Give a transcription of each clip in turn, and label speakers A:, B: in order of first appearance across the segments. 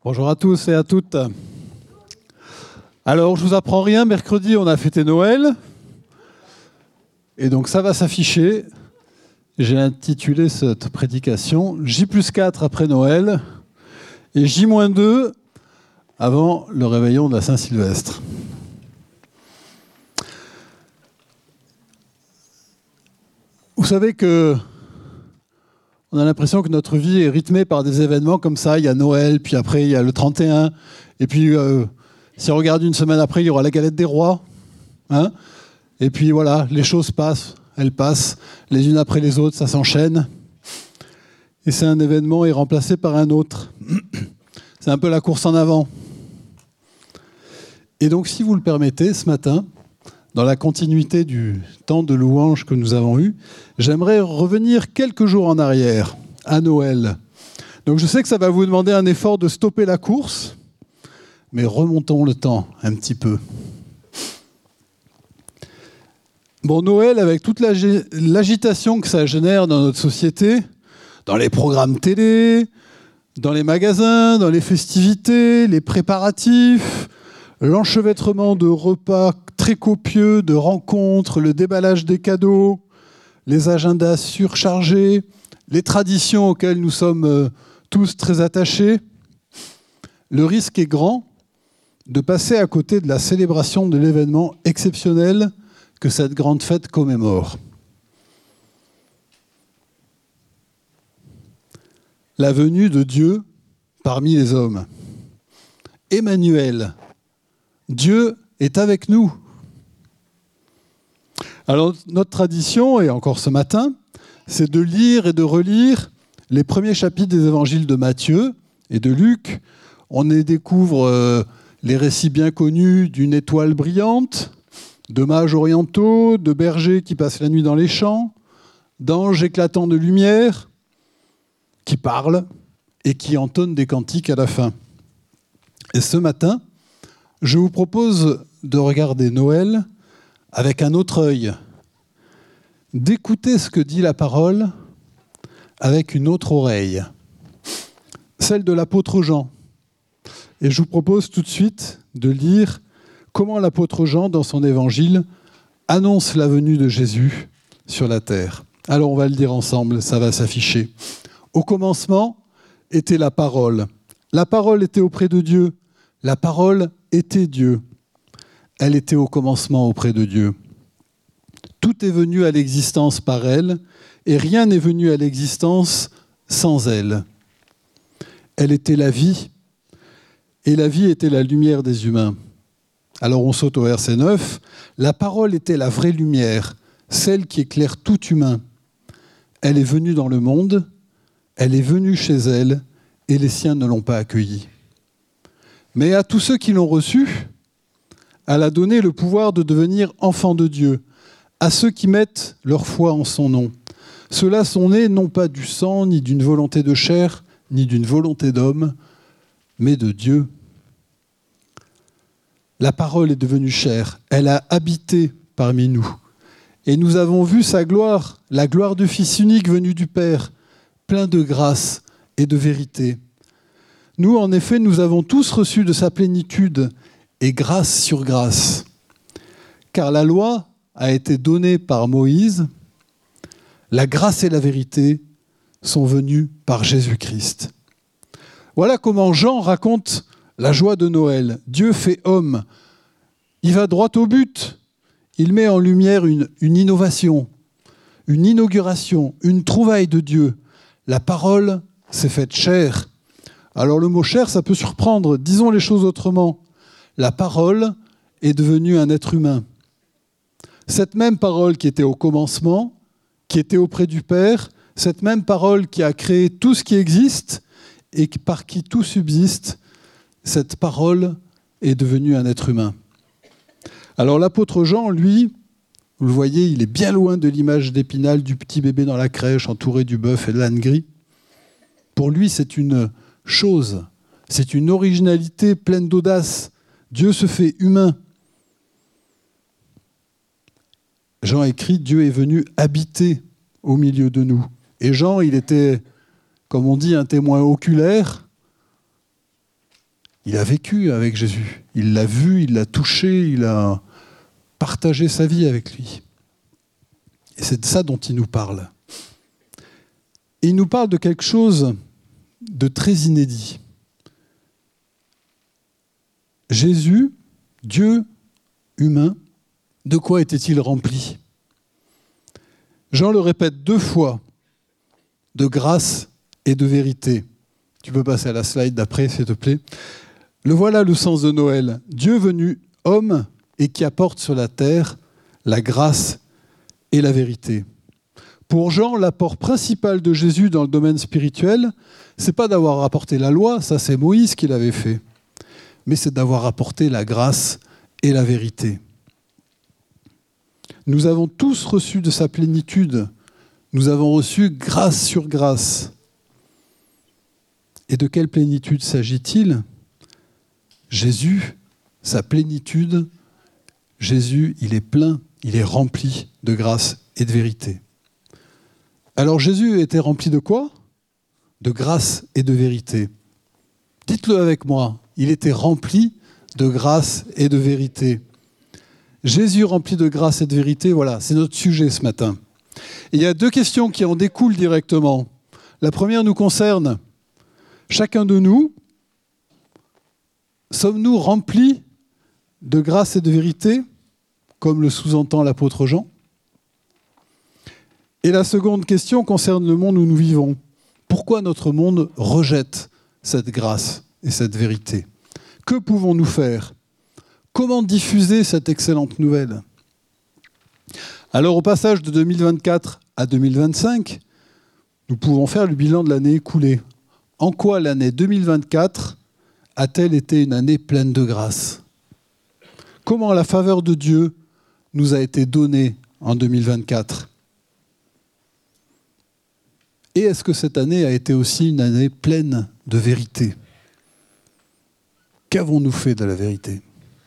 A: Bonjour à tous et à toutes. Alors, je vous apprends rien, mercredi, on a fêté Noël. Et donc, ça va s'afficher. J'ai intitulé cette prédication « J+4 après Noël » et J-2 avant le réveillon de la Saint-Sylvestre. Vous savez que on a l'impression que notre vie est rythmée par des événements comme ça. Il y a Noël, puis après il y a le 31, et puis si on regarde une semaine après, il y aura la galette des rois. Hein, et puis voilà, les choses passent, elles passent, les unes après les autres, ça s'enchaîne. Et c'est un événement est remplacé par un autre. C'est un peu la course en avant. Et donc, si vous le permettez, ce matin, dans la continuité du temps de louange que nous avons eu, j'aimerais revenir quelques jours en arrière, à Noël. Donc je sais que ça va vous demander un effort de stopper la course, mais remontons le temps un petit peu. Bon, Noël, avec toute l'agitation que ça génère dans notre société, dans les programmes télé, dans les magasins, dans les festivités, les préparatifs, l'enchevêtrement de repas très copieux, de rencontres, le déballage des cadeaux, les agendas surchargés, les traditions auxquelles nous sommes tous très attachés, le risque est grand de passer à côté de la célébration de l'événement exceptionnel que cette grande fête commémore. La venue de Dieu parmi les hommes. Emmanuel, Dieu est avec nous. Alors, notre tradition, et encore ce matin, c'est de lire et de relire les premiers chapitres des évangiles de Matthieu et de Luc. On y découvre les récits bien connus d'une étoile brillante, de mages orientaux, de bergers qui passent la nuit dans les champs, d'anges éclatants de lumière qui parlent et qui entonnent des cantiques à la fin. Et ce matin, je vous propose de regarder Noël avec un autre œil, d'écouter ce que dit la parole avec une autre oreille, celle de l'apôtre Jean. Et je vous propose tout de suite de lire comment l'apôtre Jean, dans son évangile, annonce la venue de Jésus sur la terre. Alors on va le dire ensemble, ça va s'afficher. Au commencement était la parole. La parole était auprès de Dieu. La parole était Dieu. Elle était au commencement auprès de Dieu. Tout est venu à l'existence par elle, et rien n'est venu à l'existence sans elle. Elle était la vie, et la vie était la lumière des humains. Alors on saute au verset 9. La parole était la vraie lumière, celle qui éclaire tout humain. Elle est venue dans le monde, elle est venue chez elle, et les siens ne l'ont pas accueillie. Mais à tous ceux qui l'ont reçue, elle a donné le pouvoir de devenir enfants de Dieu, à ceux qui mettent leur foi en son nom. Ceux-là sont nés non pas du sang, ni d'une volonté de chair, ni d'une volonté d'homme, mais de Dieu. La parole est devenue chair, elle a habité parmi nous. Et nous avons vu sa gloire, la gloire du Fils unique venu du Père, plein de grâce et de vérité. Nous, en effet, nous avons tous reçu de sa plénitude, et grâce sur grâce. Car la loi a été donnée par Moïse, la grâce et la vérité sont venues par Jésus-Christ. Voilà comment Jean raconte la joie de Noël. Dieu fait homme. Il va droit au but. Il met en lumière une innovation, une inauguration, une trouvaille de Dieu. La parole s'est faite chair. Alors le mot chair, ça peut surprendre. Disons les choses autrement. La parole est devenue un être humain. Cette même parole qui était au commencement, qui était auprès du Père, cette même parole qui a créé tout ce qui existe et par qui tout subsiste, cette parole est devenue un être humain. Alors l'apôtre Jean, lui, vous le voyez, il est bien loin de l'image d'Épinal du petit bébé dans la crèche entouré du bœuf et de l'âne gris. Pour lui, c'est une chose, c'est une originalité pleine d'audace. Dieu se fait humain. Jean écrit « Dieu est venu habiter au milieu de nous ». Et Jean, il était, comme on dit, un témoin oculaire Il a vécu avec Jésus. Il l'a vu, il l'a touché, il a partagé sa vie avec lui. Et c'est de ça dont il nous parle. Et il nous parle de quelque chose de très inédit. Jésus, Dieu humain, de quoi était-il rempli ? Jean le répète 2 fois, de grâce et de vérité. Tu peux passer à la slide d'après, s'il te plaît. Le voilà le sens de Noël. Dieu venu homme et qui apporte sur la terre la grâce et la vérité. Pour Jean, l'apport principal de Jésus dans le domaine spirituel, c'est pas d'avoir apporté la loi, ça c'est Moïse qui l'avait fait, mais c'est d'avoir apporté la grâce et la vérité. Nous avons tous reçu de sa plénitude, nous avons reçu grâce sur grâce. Et de quelle plénitude s'agit-il ? Jésus, sa plénitude, Jésus, il est plein, il est rempli de grâce et de vérité. Alors Jésus était rempli de quoi ? De grâce et de vérité. Dites-le avec moi, il était rempli de grâce et de vérité. Jésus rempli de grâce et de vérité, voilà, c'est notre sujet ce matin. Et il y a 2 questions qui en découlent directement. La première nous concerne. Chacun de nous, sommes-nous remplis de grâce et de vérité, comme le sous-entend l'apôtre Jean ? Et la seconde question concerne le monde où nous vivons. Pourquoi notre monde rejette cette grâce et cette vérité ? Que pouvons-nous faire ? Comment diffuser cette excellente nouvelle ? Alors, au passage de 2024 à 2025, nous pouvons faire le bilan de l'année écoulée. En quoi l'année 2024 a-t-elle été une année pleine de grâce ? Comment la faveur de Dieu nous a été donnée en 2024 ? Et est-ce que cette année a été aussi une année pleine de vérité ? Qu'avons-nous fait de la vérité ?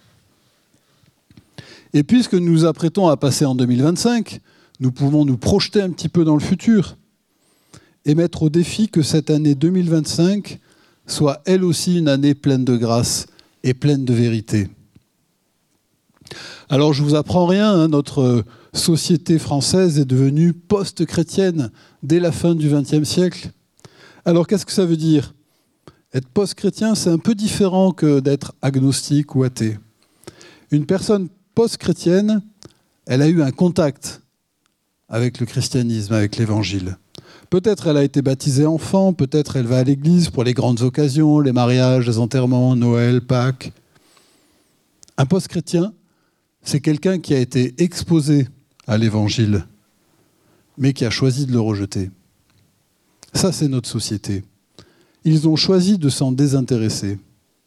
A: Et puisque nous nous apprêtons à passer en 2025, nous pouvons nous projeter un petit peu dans le futur et mettre au défi que cette année 2025 soit elle aussi une année pleine de grâce et pleine de vérité. Alors je ne vous apprends rien, notre société française est devenue post-chrétienne dès la fin du XXe siècle. Alors qu'est-ce que ça veut dire ? Être post-chrétien, c'est un peu différent que d'être agnostique ou athée. Une personne post-chrétienne, elle a eu un contact avec le christianisme, avec l'évangile. Peut-être elle a été baptisée enfant, peut-être elle va à l'église pour les grandes occasions, les mariages, les enterrements, Noël, Pâques. Un post-chrétien, c'est quelqu'un qui a été exposé à l'évangile, mais qui a choisi de le rejeter. Ça, c'est notre société. Ils ont choisi de s'en désintéresser.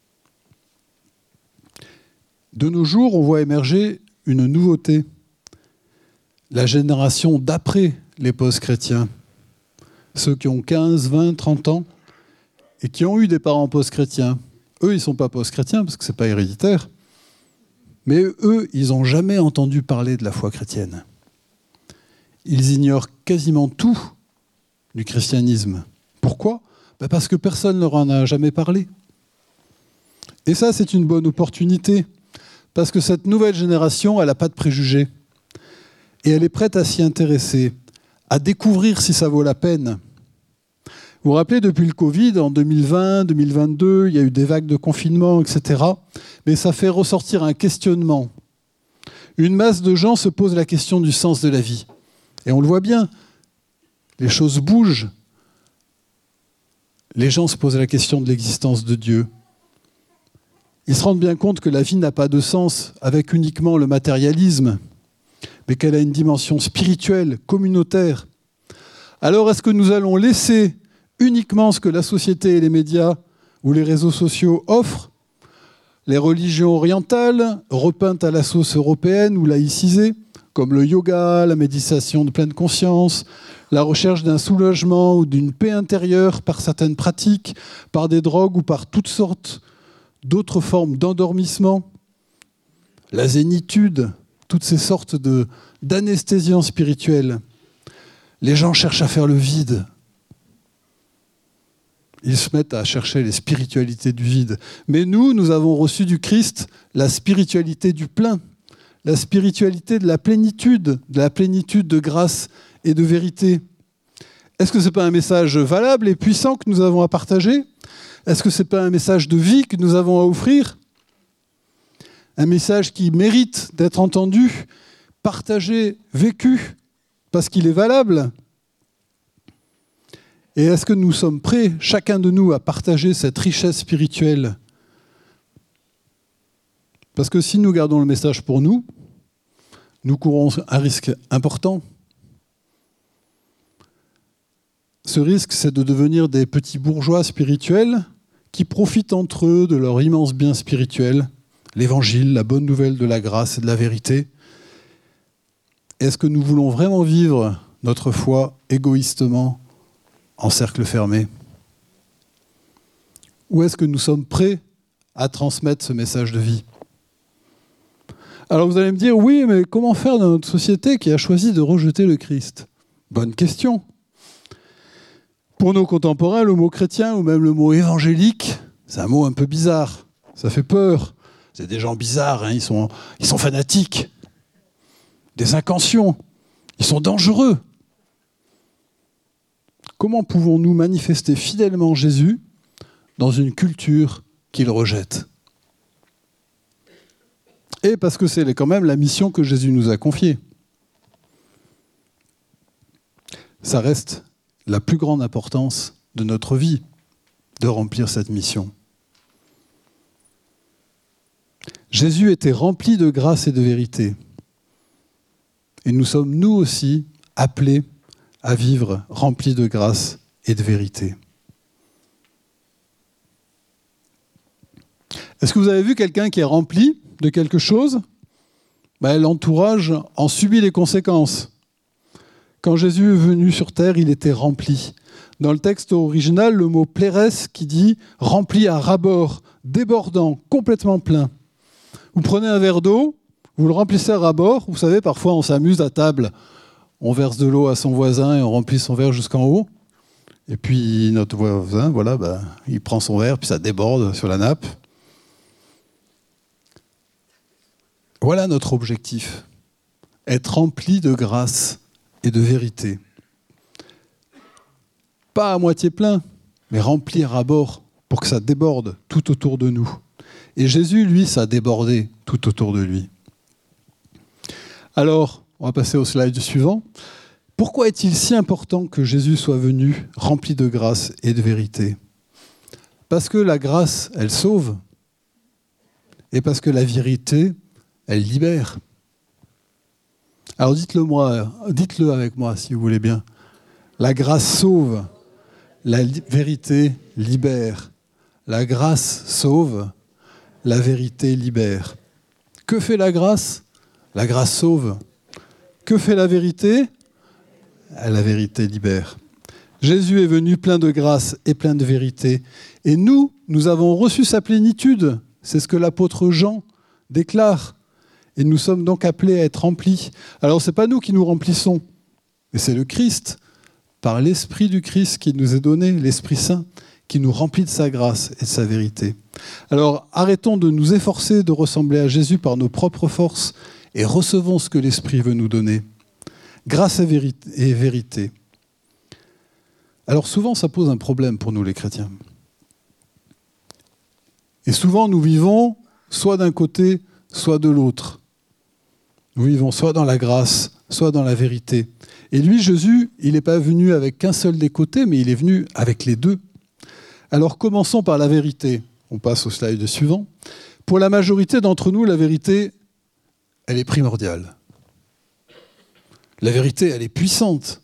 A: De nos jours, on voit émerger une nouveauté. La génération d'après les post-chrétiens. Ceux qui ont 15, 20, 30 ans et qui ont eu des parents post-chrétiens. Eux, ils ne sont pas post-chrétiens parce que ce n'est pas héréditaire. Mais eux, ils n'ont jamais entendu parler de la foi chrétienne. Ils ignorent quasiment tout du christianisme. Pourquoi ? Parce que personne ne leur en a jamais parlé. Et ça, c'est une bonne opportunité. Parce que cette nouvelle génération, elle n'a pas de préjugés. Et elle est prête à s'y intéresser, à découvrir si ça vaut la peine. Vous vous rappelez, depuis le Covid, en 2020, 2022, il y a eu des vagues de confinement, etc. Mais ça fait ressortir un questionnement. Une masse de gens se posent la question du sens de la vie. Et on le voit bien, les choses bougent. Les gens se posent la question de l'existence de Dieu. Ils se rendent bien compte que la vie n'a pas de sens avec uniquement le matérialisme, mais qu'elle a une dimension spirituelle, communautaire. Alors est-ce que nous allons laisser uniquement ce que la société et les médias ou les réseaux sociaux offrent, les religions orientales, repeintes à la sauce européenne ou laïcisées, comme le yoga, la méditation de pleine conscience, la recherche d'un soulagement ou d'une paix intérieure par certaines pratiques, par des drogues ou par toutes sortes d'autres formes d'endormissement, la zénitude, toutes ces sortes d'anesthésiants spirituels. Les gens cherchent à faire le vide. Ils se mettent à chercher les spiritualités du vide. Mais nous avons reçu du Christ la spiritualité du plein, la spiritualité de la plénitude de grâce et de vérité. Est-ce que ce n'est pas un message valable et puissant que nous avons à partager ? Est-ce que ce n'est pas un message de vie que nous avons à offrir ? Un message qui mérite d'être entendu, partagé, vécu, parce qu'il est valable ? Et est-ce que nous sommes prêts, chacun de nous, à partager cette richesse spirituelle ? Parce que si nous gardons le message pour nous, nous courons un risque important. Ce risque, c'est de devenir des petits bourgeois spirituels qui profitent entre eux de leur immense bien spirituel, l'évangile, la bonne nouvelle de la grâce et de la vérité. Est-ce que nous voulons vraiment vivre notre foi égoïstement en cercle fermé ? Ou est-ce que nous sommes prêts à transmettre ce message de vie ? Alors vous allez me dire, oui, mais comment faire dans notre société qui a choisi de rejeter le Christ ? Bonne question. Pour nos contemporains, le mot chrétien ou même le mot évangélique, c'est un mot un peu bizarre. Ça fait peur. C'est des gens bizarres, hein, ils sont fanatiques. Des incansions. Ils sont dangereux. Comment pouvons-nous manifester fidèlement Jésus dans une culture qu'il rejette ? Et parce que c'est quand même la mission que Jésus nous a confiée. Ça reste la plus grande importance de notre vie, de remplir cette mission. Jésus était rempli de grâce et de vérité. Et nous sommes, nous aussi, appelés à vivre remplis de grâce et de vérité. Est-ce que vous avez vu quelqu'un qui est rempli de quelque chose ? L'entourage en subit les conséquences. Quand Jésus est venu sur terre, il était rempli. Dans le texte original, le mot « plérès » qui dit « rempli à ras-bord, débordant, complètement plein ». Vous prenez un verre d'eau, vous le remplissez à ras-bord. Vous savez, parfois on s'amuse à table. On verse de l'eau à son voisin et on remplit son verre jusqu'en haut. Et puis notre voisin, il prend son verre, puis ça déborde sur la nappe. Voilà notre objectif. Être rempli de grâce et de vérité. Pas à moitié plein, mais rempli à bord pour que ça déborde tout autour de nous. Et Jésus, lui, ça a débordé tout autour de lui. Alors, on va passer au slide suivant. Pourquoi est-il si important que Jésus soit venu rempli de grâce et de vérité ? Parce que la grâce, elle sauve. Et parce que la vérité, elle libère. Alors dites-le avec moi si vous voulez bien. La grâce sauve, la vérité libère. La grâce sauve, la vérité libère. Que fait la grâce ? La grâce sauve. Que fait la vérité ? La vérité libère. Jésus est venu plein de grâce et plein de vérité. Et nous avons reçu sa plénitude. C'est ce que l'apôtre Jean déclare. Et nous sommes donc appelés à être remplis. Alors, ce n'est pas nous qui nous remplissons, mais c'est le Christ, par l'Esprit du Christ qui nous est donné, l'Esprit Saint, qui nous remplit de sa grâce et de sa vérité. Alors, arrêtons de nous efforcer de ressembler à Jésus par nos propres forces et recevons ce que l'Esprit veut nous donner. Grâce et vérité. Alors, souvent, ça pose un problème pour nous, les chrétiens. Et souvent, nous vivons soit d'un côté, soit de l'autre. Nous vivons soit dans la grâce, soit dans la vérité. Et lui, Jésus, il n'est pas venu avec qu'un seul des côtés, mais il est venu avec les deux. Alors commençons par la vérité. On passe au slide suivant. Pour la majorité d'entre nous, la vérité, elle est primordiale. La vérité, elle est puissante.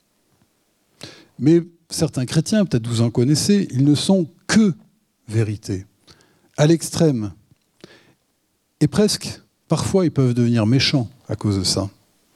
A: Mais certains chrétiens, peut-être vous en connaissez, ils ne sont que vérité, à l'extrême. Et presque, parfois, ils peuvent devenir méchants à cause de ça.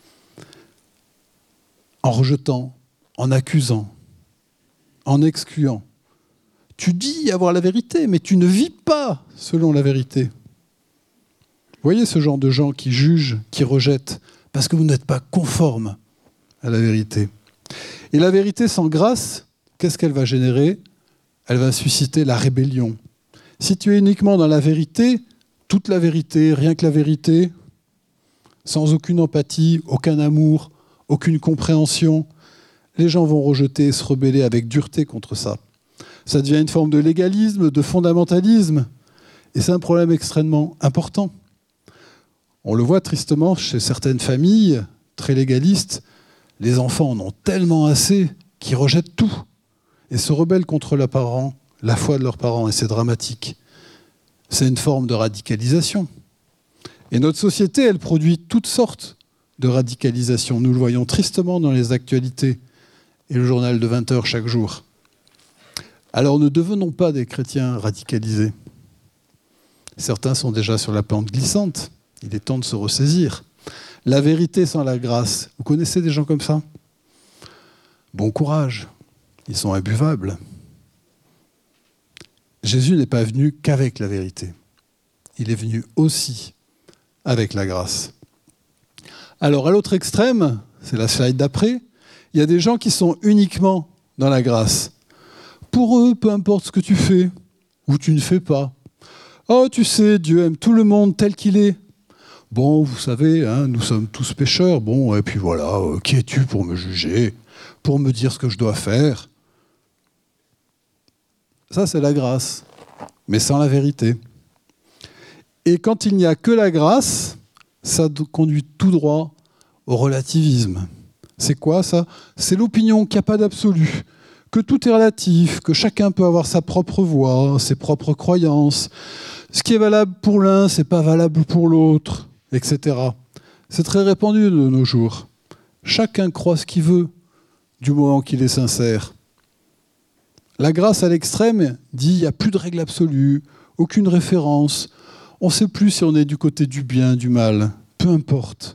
A: En rejetant, en accusant, en excluant. Tu dis avoir la vérité, mais tu ne vis pas selon la vérité. Vous voyez ce genre de gens qui jugent, qui rejettent, parce que vous n'êtes pas conforme à la vérité. Et la vérité sans grâce, qu'est-ce qu'elle va générer ? elle va susciter la rébellion. Si tu es uniquement dans la vérité, toute la vérité, rien que la vérité, sans aucune empathie, aucun amour, aucune compréhension, les gens vont rejeter et se rebeller avec dureté contre ça. Ça devient une forme de légalisme, de fondamentalisme, et c'est un problème extrêmement important. On le voit tristement chez certaines familles très légalistes, les enfants en ont tellement assez qu'ils rejettent tout et se rebellent contre la foi de leurs parents, et c'est dramatique. C'est une forme de radicalisation. Et notre société, elle produit toutes sortes de radicalisation. Nous le voyons tristement dans les actualités et le journal de 20 heures chaque jour. Alors ne devenons pas des chrétiens radicalisés. Certains sont déjà sur la pente glissante. Il est temps de se ressaisir. La vérité sans la grâce. Vous connaissez des gens comme ça ? Bon courage. Ils sont imbuvables. Jésus n'est pas venu qu'avec la vérité. Il est venu aussi avec la grâce. Alors, à l'autre extrême, c'est la slide d'après, il y a des gens qui sont uniquement dans la grâce. Pour eux, peu importe ce que tu fais ou tu ne fais pas. Oh, tu sais, Dieu aime tout le monde tel qu'il est. Bon, vous savez, hein, nous sommes tous pécheurs. Bon, et puis voilà, qui es-tu pour me juger, pour me dire ce que je dois faire ? Ça, c'est la grâce, mais sans la vérité. Et quand il n'y a que la grâce, ça conduit tout droit au relativisme. C'est quoi ça ? C'est l'opinion qu'il n'y a pas d'absolu, que tout est relatif, que chacun peut avoir sa propre voix, ses propres croyances. Ce qui est valable pour l'un, c'est pas valable pour l'autre, etc. C'est très répandu de nos jours. Chacun croit ce qu'il veut, du moment qu'il est sincère. La grâce à l'extrême dit il n'y a plus de règle absolue, aucune référence. On ne sait plus si on est du côté du bien, du mal. Peu importe.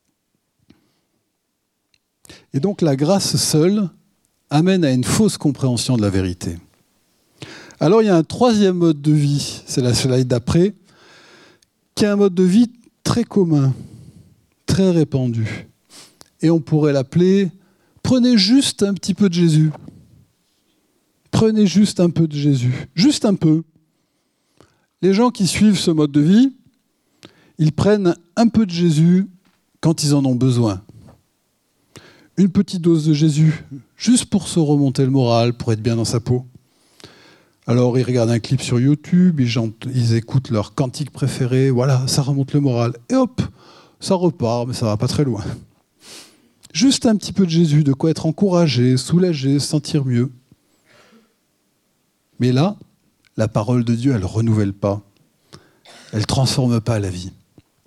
A: Et donc la grâce seule amène à une fausse compréhension de la vérité. Alors il y a un troisième mode de vie, c'est la slide d'après, qui est un mode de vie très commun, très répandu. Et on pourrait l'appeler « Prenez juste un petit peu de Jésus ». Prenez juste un peu de Jésus, juste un peu. Les gens qui suivent ce mode de vie, ils prennent un peu de Jésus quand ils en ont besoin. Une petite dose de Jésus, juste pour se remonter le moral, pour être bien dans sa peau. Alors ils regardent un clip sur YouTube, ils écoutent leur cantique préféré, voilà, ça remonte le moral. Et hop, ça repart, mais ça va pas très loin. Juste un petit peu de Jésus, de quoi être encouragé, soulagé, se sentir mieux. Mais là, la parole de Dieu, elle ne renouvelle pas. Elle ne transforme pas la vie.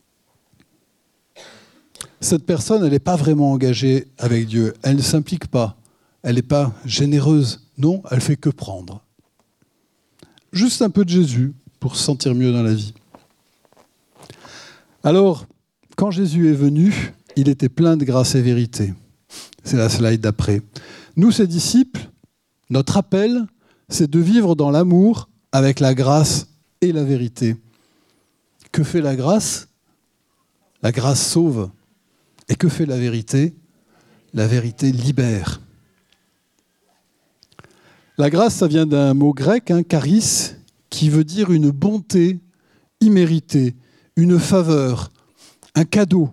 A: Cette personne, elle n'est pas vraiment engagée avec Dieu. Elle ne s'implique pas. Elle n'est pas généreuse. Non, elle ne fait que prendre. Juste un peu de Jésus pour se sentir mieux dans la vie. Alors, quand Jésus est venu, il était plein de grâce et vérité. C'est la slide d'après. Nous, ses disciples, notre appel, c'est de vivre dans l'amour avec la grâce et la vérité. Que fait la grâce ? La grâce sauve. Et que fait la vérité ? La vérité libère. La grâce, ça vient d'un mot grec, charis, qui veut dire une bonté imméritée, une faveur, un cadeau.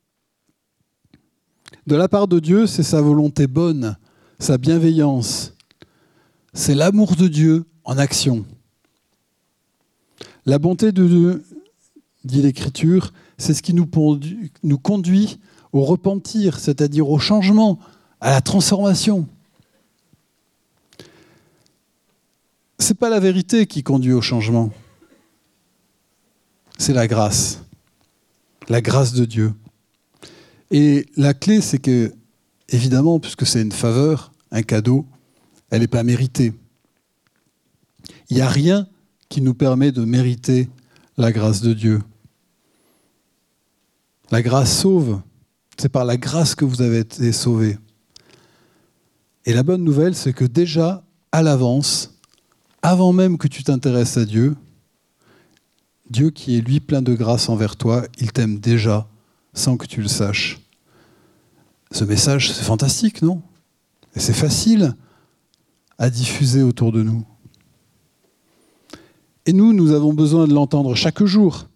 A: De la part de Dieu, c'est sa volonté bonne, sa bienveillance. C'est l'amour de Dieu en action. La bonté de Dieu, dit l'Écriture, c'est ce qui nous conduit au repentir, c'est-à-dire au changement, à la transformation. Ce n'est pas la vérité qui conduit au changement. C'est la grâce de Dieu. Et la clé, c'est que, évidemment, puisque c'est une faveur, un cadeau, elle n'est pas méritée. Il n'y a rien qui nous permet de mériter la grâce de Dieu. La grâce sauve. C'est par la grâce que vous avez été sauvés. Et la bonne nouvelle, c'est que déjà, à l'avance, avant même que tu t'intéresses à Dieu, Dieu qui est lui plein de grâce envers toi, il t'aime déjà sans que tu le saches. Ce message, c'est fantastique, non ? Et c'est facile à diffuser autour de nous. Et nous avons besoin de l'entendre chaque jour.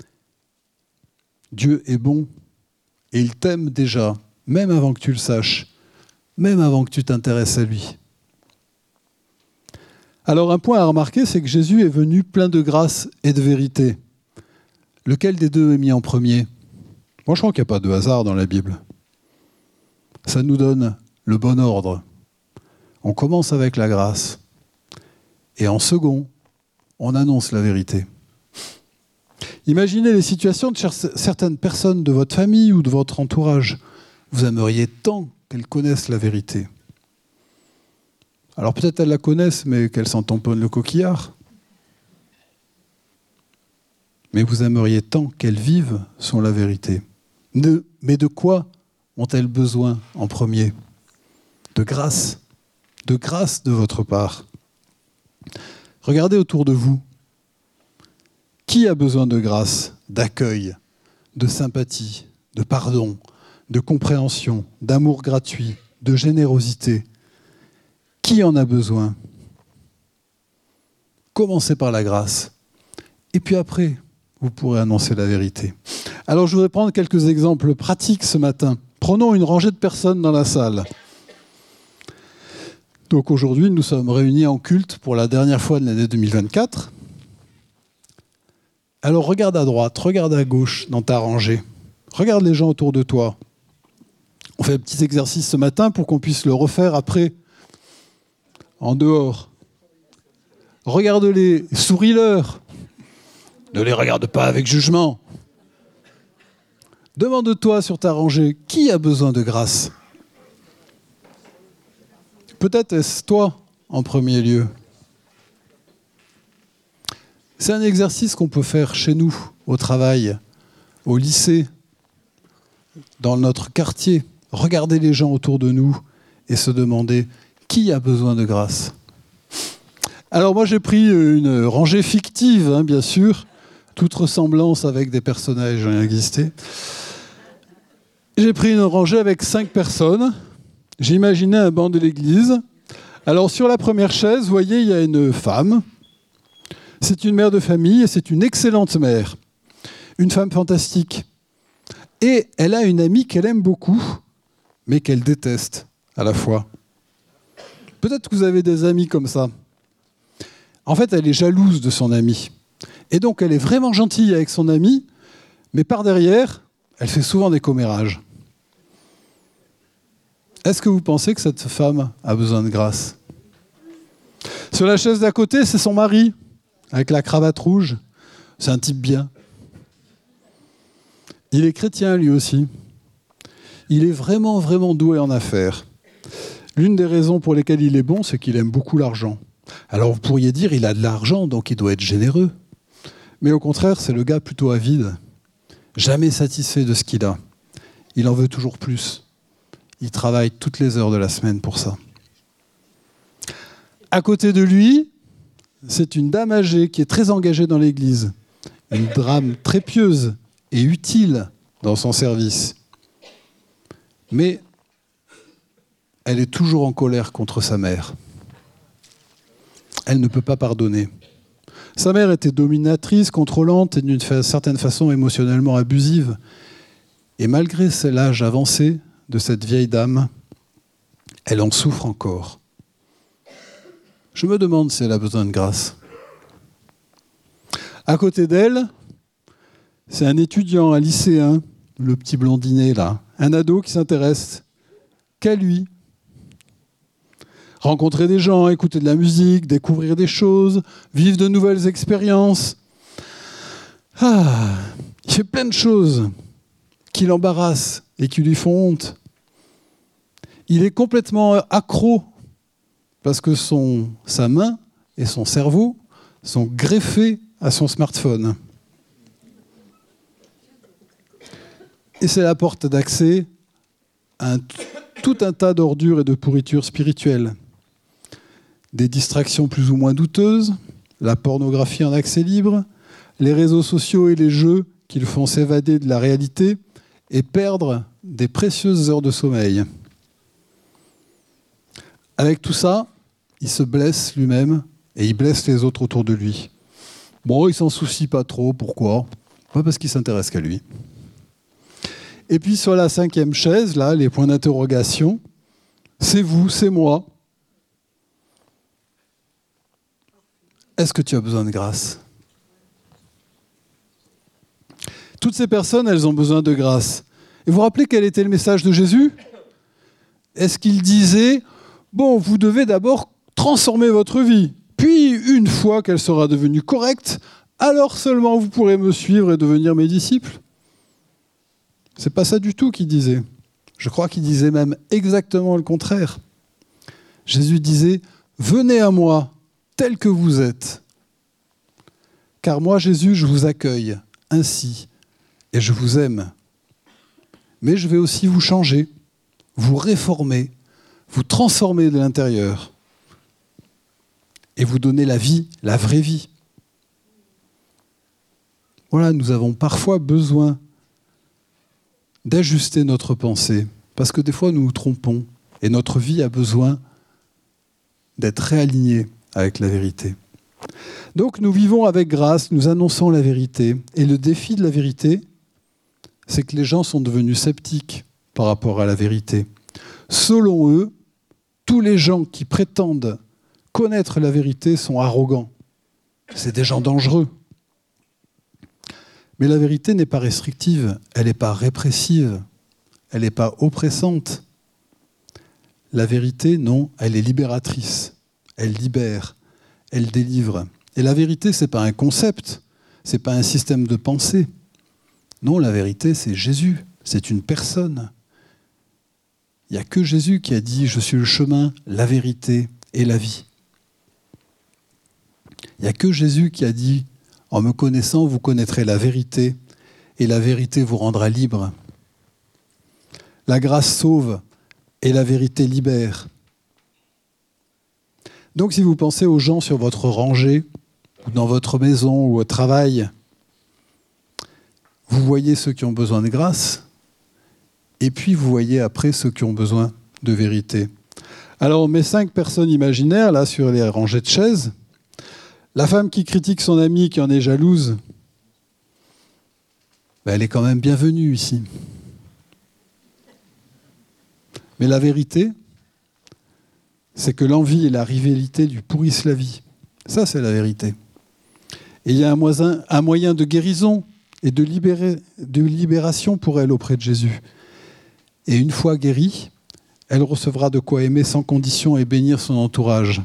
A: Dieu est bon et il t'aime déjà, même avant que tu le saches, même avant que tu t'intéresses à lui. Alors un point à remarquer, c'est que Jésus est venu plein de grâce et de vérité. Lequel des deux est mis en premier ? Moi, je crois qu'il n'y a pas de hasard dans la Bible. Ça nous donne le bon ordre. On commence avec la grâce. Et en second, on annonce la vérité. Imaginez les situations de certaines personnes de votre famille ou de votre entourage. Vous aimeriez tant qu'elles connaissent la vérité. Alors peut-être elles la connaissent, mais qu'elles s'en tamponnent le coquillard. Mais vous aimeriez tant qu'elles vivent selon la vérité. Mais de quoi ont-elles besoin en premier ? De grâce de votre part. Regardez autour de vous. Qui a besoin de grâce, d'accueil, de sympathie, de pardon, de compréhension, d'amour gratuit, de générosité ? Qui en a besoin ? Commencez par la grâce. Et puis après, vous pourrez annoncer la vérité. Alors je voudrais prendre quelques exemples pratiques ce matin. Prenons une rangée de personnes dans la salle. Donc aujourd'hui, nous sommes réunis en culte pour la dernière fois de l'année 2024. Alors regarde à droite, regarde à gauche dans ta rangée. Regarde les gens autour de toi. On fait un petit exercice ce matin pour qu'on puisse le refaire après, en dehors. Regarde-les, souris-leur. Ne les regarde pas avec jugement. Demande-toi sur ta rangée, qui a besoin de grâce ? Peut-être est-ce toi en premier lieu. C'est un exercice qu'on peut faire chez nous, au travail, au lycée, dans notre quartier. Regarder les gens autour de nous et se demander qui a besoin de grâce. Alors moi j'ai pris une rangée fictive, bien sûr, toute ressemblance avec des personnages ayant existé. J'ai pris une rangée avec 5 personnes. J'ai imaginé un banc de l'église. Alors sur la première chaise, vous voyez, il y a une femme. C'est une mère de famille et c'est une excellente mère. Une femme fantastique. Et elle a une amie qu'elle aime beaucoup, mais qu'elle déteste à la fois. Peut-être que vous avez des amis comme ça. En fait, elle est jalouse de son amie. Et donc, elle est vraiment gentille avec son amie, mais par derrière, elle fait souvent des commérages. Est-ce que vous pensez que cette femme a besoin de grâce ? Sur la chaise d'à côté, c'est son mari, avec la cravate rouge. C'est un type bien. Il est chrétien, lui aussi. Il est vraiment, vraiment doué en affaires. L'une des raisons pour lesquelles il est bon, c'est qu'il aime beaucoup l'argent. Alors vous pourriez dire, il a de l'argent, donc il doit être généreux. Mais au contraire, c'est le gars plutôt avide. Jamais satisfait de ce qu'il a. Il en veut toujours plus. Il travaille toutes les heures de la semaine pour ça. À côté de lui, c'est une dame âgée qui est très engagée dans l'église. Une dame très pieuse et utile dans son service. Mais elle est toujours en colère contre sa mère. Elle ne peut pas pardonner. Sa mère était dominatrice, contrôlante et d'une certaine façon émotionnellement abusive. Et malgré l'âge avancé de cette vieille dame, elle en souffre encore. Je me demande si elle a besoin de grâce. À côté d'elle, c'est un étudiant, un lycéen, le petit blondinet là, un ado qui s'intéresse qu'à lui. Rencontrer des gens, écouter de la musique, découvrir des choses, vivre de nouvelles expériences. Il fait plein de choses qui l'embarrassent et qui lui font honte. Il est complètement accro parce que sa main et son cerveau sont greffés à son smartphone. Et c'est la porte d'accès à tout un tas d'ordures et de pourritures spirituelles. Des distractions plus ou moins douteuses, la pornographie en accès libre, les réseaux sociaux et les jeux qui le font s'évader de la réalité et perdre des précieuses heures de sommeil. Avec tout ça, il se blesse lui-même et il blesse les autres autour de lui. Bon, il s'en soucie pas trop. Pourquoi ? Pas parce qu'il s'intéresse qu'à lui. Et puis sur la 5e chaise, là, les points d'interrogation. C'est vous, c'est moi. Est-ce que tu as besoin de grâce ? Toutes ces personnes, elles ont besoin de grâce. Et vous vous rappelez quel était le message de Jésus ? Est-ce qu'il disait, bon, vous devez d'abord transformer votre vie, puis une fois qu'elle sera devenue correcte, alors seulement vous pourrez me suivre et devenir mes disciples ? C'est pas ça du tout qu'il disait. Je crois qu'il disait même exactement le contraire. Jésus disait, venez à moi, tel que vous êtes. Car moi, Jésus, je vous accueille ainsi et je vous aime. Mais je vais aussi vous changer, vous réformer, vous transformer de l'intérieur et vous donner la vie, la vraie vie. Voilà, nous avons parfois besoin d'ajuster notre pensée, parce que des fois nous nous trompons et notre vie a besoin d'être réalignée avec la vérité. Donc nous vivons avec grâce, nous annonçons la vérité. Et le défi de la vérité, c'est que les gens sont devenus sceptiques par rapport à la vérité. Selon eux, tous les gens qui prétendent connaître la vérité sont arrogants. C'est des gens dangereux. Mais la vérité n'est pas restrictive, elle n'est pas répressive, elle n'est pas oppressante. La vérité, non, elle est libératrice. Elle libère, elle délivre. Et la vérité, ce n'est pas un concept, ce n'est pas un système de pensée. Non, la vérité, c'est Jésus, c'est une personne. Il n'y a que Jésus qui a dit « Je suis le chemin, la vérité et la vie ». Il n'y a que Jésus qui a dit « En me connaissant, vous connaîtrez la vérité et la vérité vous rendra libre ». La grâce sauve et la vérité libère. Donc si vous pensez aux gens sur votre rangée, ou dans votre maison, ou au travail, vous voyez ceux qui ont besoin de grâce, et puis vous voyez après ceux qui ont besoin de vérité. Alors on met 5 personnes imaginaires là sur les rangées de chaises. La femme qui critique son amie, qui en est jalouse, elle est quand même bienvenue ici. Mais la vérité, c'est que l'envie et la rivalité lui pourrissent la vie. Ça, c'est la vérité. Et il y a un moyen de guérison et de libération pour elle auprès de Jésus. Et une fois guérie, elle recevra de quoi aimer sans condition et bénir son entourage.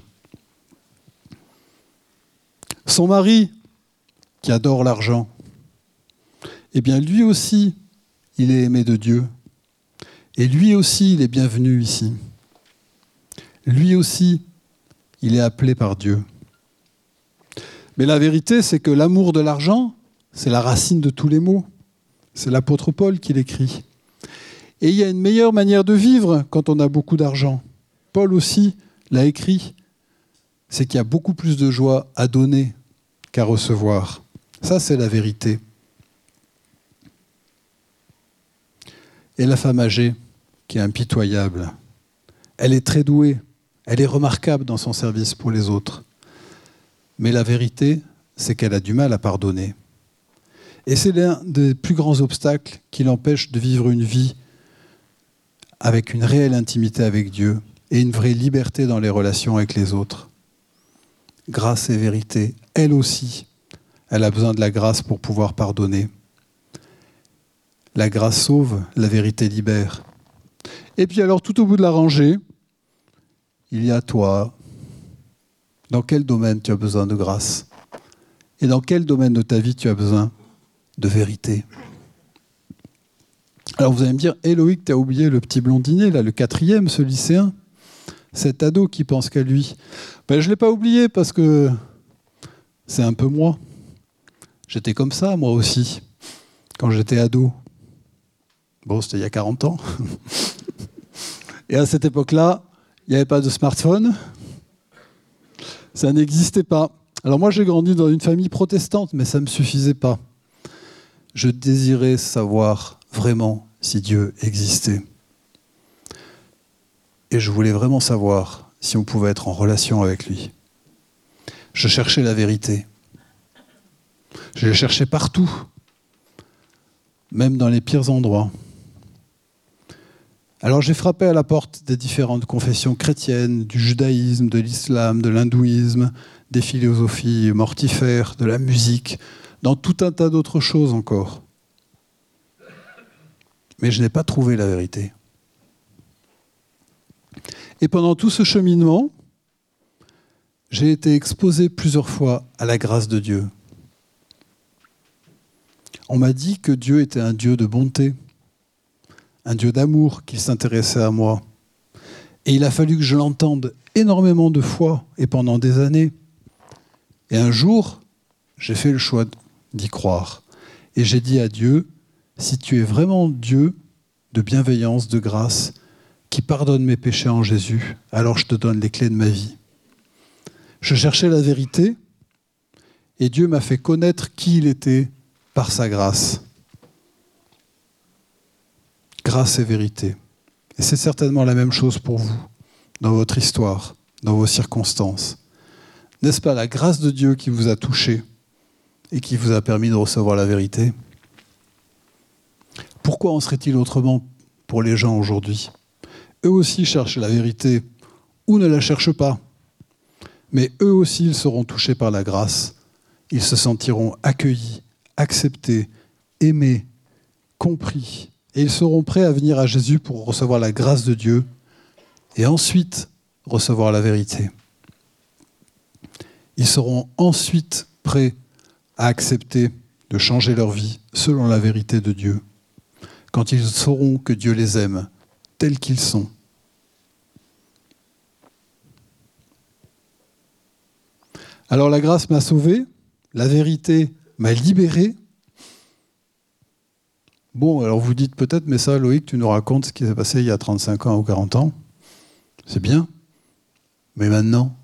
A: Son mari, qui adore l'argent, eh bien lui aussi, il est aimé de Dieu. Et lui aussi, il est bienvenu ici. Lui aussi, il est appelé par Dieu. Mais la vérité, c'est que l'amour de l'argent, c'est la racine de tous les maux. C'est l'apôtre Paul qui l'écrit. Et il y a une meilleure manière de vivre quand on a beaucoup d'argent. Paul aussi l'a écrit. C'est qu'il y a beaucoup plus de joie à donner qu'à recevoir. Ça, c'est la vérité. Et la femme âgée, qui est impitoyable, elle est très douée, elle est remarquable dans son service pour les autres. Mais la vérité, c'est qu'elle a du mal à pardonner. Et c'est l'un des plus grands obstacles qui l'empêche de vivre une vie avec une réelle intimité avec Dieu et une vraie liberté dans les relations avec les autres. Grâce et vérité, elle aussi, elle a besoin de la grâce pour pouvoir pardonner. La grâce sauve, la vérité libère. Et puis alors, tout au bout de la rangée, il y a toi. Dans quel domaine tu as besoin de grâce ? Et dans quel domaine de ta vie tu as besoin de vérité ? Alors vous allez me dire, Loïc, tu as oublié le petit blondinet, là, le 4e, ce lycéen, cet ado qui pense qu'à lui. Je ne l'ai pas oublié parce que c'est un peu moi. J'étais comme ça, moi aussi, quand j'étais ado. Bon, c'était il y a 40 ans. Et à cette époque-là, il n'y avait pas de smartphone. Ça n'existait pas. Alors moi, j'ai grandi dans une famille protestante, mais ça ne me suffisait pas. Je désirais savoir vraiment si Dieu existait. Et je voulais vraiment savoir si on pouvait être en relation avec lui. Je cherchais la vérité. Je l'ai cherché partout, même dans les pires endroits. Alors j'ai frappé à la porte des différentes confessions chrétiennes, du judaïsme, de l'islam, de l'hindouisme, des philosophies mortifères, de la musique, dans tout un tas d'autres choses encore. Mais je n'ai pas trouvé la vérité. Et pendant tout ce cheminement, j'ai été exposé plusieurs fois à la grâce de Dieu. On m'a dit que Dieu était un Dieu de bonté, un Dieu d'amour, qu'il s'intéressait à moi. Et il a fallu que je l'entende énormément de fois et pendant des années. Et un jour, j'ai fait le choix d'y croire. Et j'ai dit à Dieu, si tu es vraiment Dieu de bienveillance, de grâce, qui pardonne mes péchés en Jésus, alors je te donne les clés de ma vie. Je cherchais la vérité et Dieu m'a fait connaître qui il était par sa grâce. Grâce et vérité. Et c'est certainement la même chose pour vous, dans votre histoire, dans vos circonstances. N'est-ce pas la grâce de Dieu qui vous a touché et qui vous a permis de recevoir la vérité ? Pourquoi en serait-il autrement pour les gens aujourd'hui ? Eux aussi cherchent la vérité ou ne la cherchent pas. Mais eux aussi, ils seront touchés par la grâce. Ils se sentiront accueillis, acceptés, aimés, compris. Et ils seront prêts à venir à Jésus pour recevoir la grâce de Dieu et ensuite recevoir la vérité. Ils seront ensuite prêts à accepter de changer leur vie selon la vérité de Dieu, quand ils sauront que Dieu les aime tels qu'ils sont. Alors la grâce m'a sauvé, la vérité m'a libéré. Bon, alors vous dites peut-être, mais ça, Loïc, tu nous racontes ce qui s'est passé il y a 35 ans ou 40 ans. C'est bien. Mais maintenant,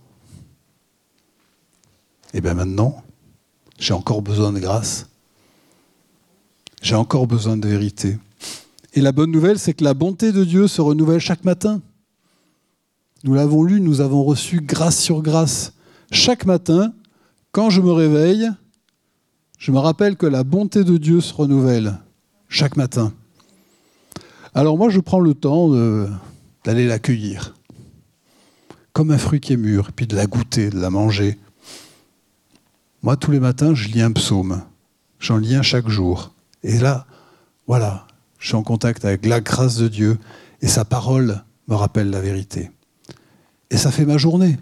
A: maintenant, j'ai encore besoin de grâce. J'ai encore besoin de vérité. Et la bonne nouvelle, c'est que la bonté de Dieu se renouvelle chaque matin. Nous l'avons lu, nous avons reçu grâce sur grâce. Chaque matin, quand je me réveille, je me rappelle que la bonté de Dieu se renouvelle chaque matin. Alors moi, je prends le temps d'aller l'accueillir, comme un fruit qui est mûr, puis de la goûter, de la manger. Moi, tous les matins, je lis un psaume. J'en lis un chaque jour. Et là, voilà, je suis en contact avec la grâce de Dieu, et sa parole me rappelle la vérité. Et ça fait ma journée.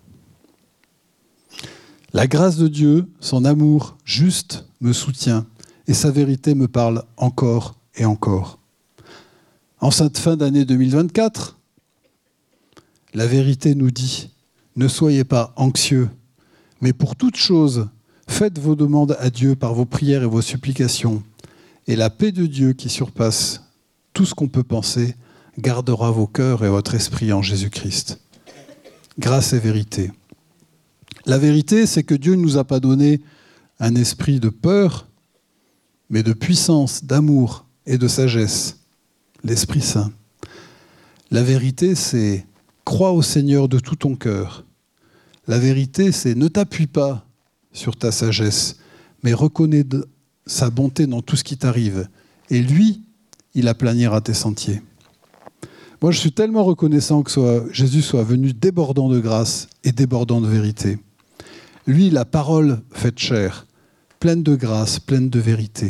A: La grâce de Dieu, son amour juste me soutient et sa vérité me parle encore et encore. En cette fin d'année 2024, la vérité nous dit « Ne soyez pas anxieux, mais pour toute chose, faites vos demandes à Dieu par vos prières et vos supplications, et la paix de Dieu qui surpasse tout ce qu'on peut penser gardera vos cœurs et votre esprit en Jésus-Christ. » Grâce et vérité. La vérité, c'est que Dieu ne nous a pas donné un esprit de peur, mais de puissance, d'amour et de sagesse, l'Esprit Saint. La vérité, c'est crois au Seigneur de tout ton cœur. La vérité, c'est ne t'appuie pas sur ta sagesse, mais reconnais sa bonté dans tout ce qui t'arrive. Et lui, il aplanira tes sentiers. Moi, je suis tellement reconnaissant que Jésus soit venu débordant de grâce et débordant de vérité. Lui, la parole faite chair, pleine de grâce, pleine de vérité.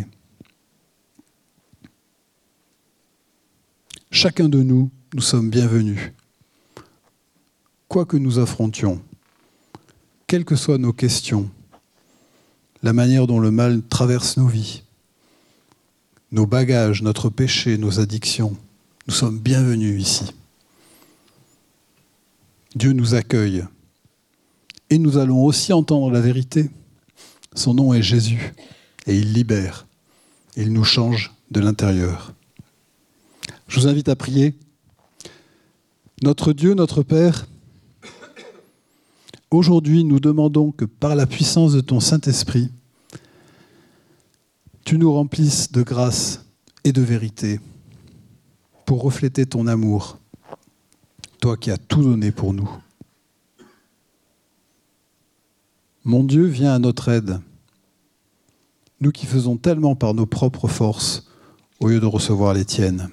A: Chacun de nous, nous sommes bienvenus. Quoi que nous affrontions, quelles que soient nos questions, la manière dont le mal traverse nos vies, nos bagages, notre péché, nos addictions, nous sommes bienvenus ici. Dieu nous accueille. Et nous allons aussi entendre la vérité. Son nom est Jésus, et il libère. Il nous change de l'intérieur. Je vous invite à prier. Notre Dieu, notre Père, aujourd'hui, nous demandons que par la puissance de ton Saint-Esprit, tu nous remplisses de grâce et de vérité pour refléter ton amour, toi qui as tout donné pour nous. Mon Dieu, viens à notre aide. nous qui faisons tellement par nos propres forces au lieu de recevoir les tiennes.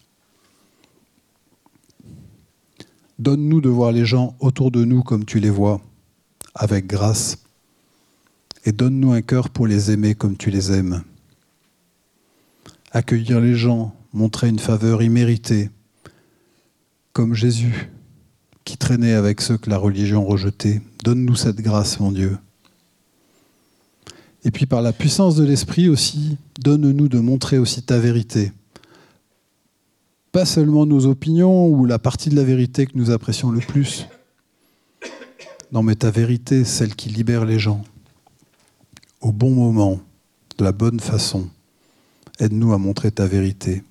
A: Donne-nous de voir les gens autour de nous comme tu les vois, avec grâce, et donne-nous un cœur pour les aimer comme tu les aimes. Accueillir les gens, montrer une faveur imméritée, comme Jésus, qui traînait avec ceux que la religion rejetait. Donne-nous cette grâce, mon Dieu. Et puis par la puissance de l'Esprit aussi, donne-nous de montrer aussi ta vérité. Pas seulement nos opinions ou la partie de la vérité que nous apprécions le plus. Non, mais ta vérité, celle qui libère les gens. Au bon moment, de la bonne façon. Aide-nous à montrer ta vérité.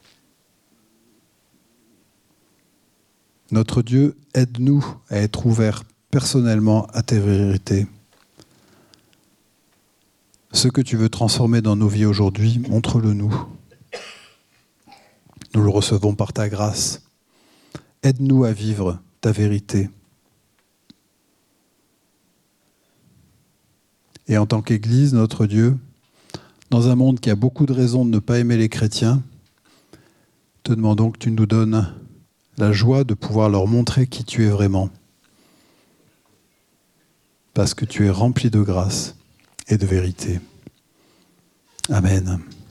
A: Notre Dieu, aide-nous à être ouverts personnellement à tes vérités. Ce que tu veux transformer dans nos vies aujourd'hui, montre-le nous. Nous le recevons par ta grâce. Aide-nous à vivre ta vérité. Et en tant qu'Église, notre Dieu, dans un monde qui a beaucoup de raisons de ne pas aimer les chrétiens, te demandons que tu nous donnes la joie de pouvoir leur montrer qui tu es vraiment. Parce que tu es rempli de grâce et de vérité. Amen.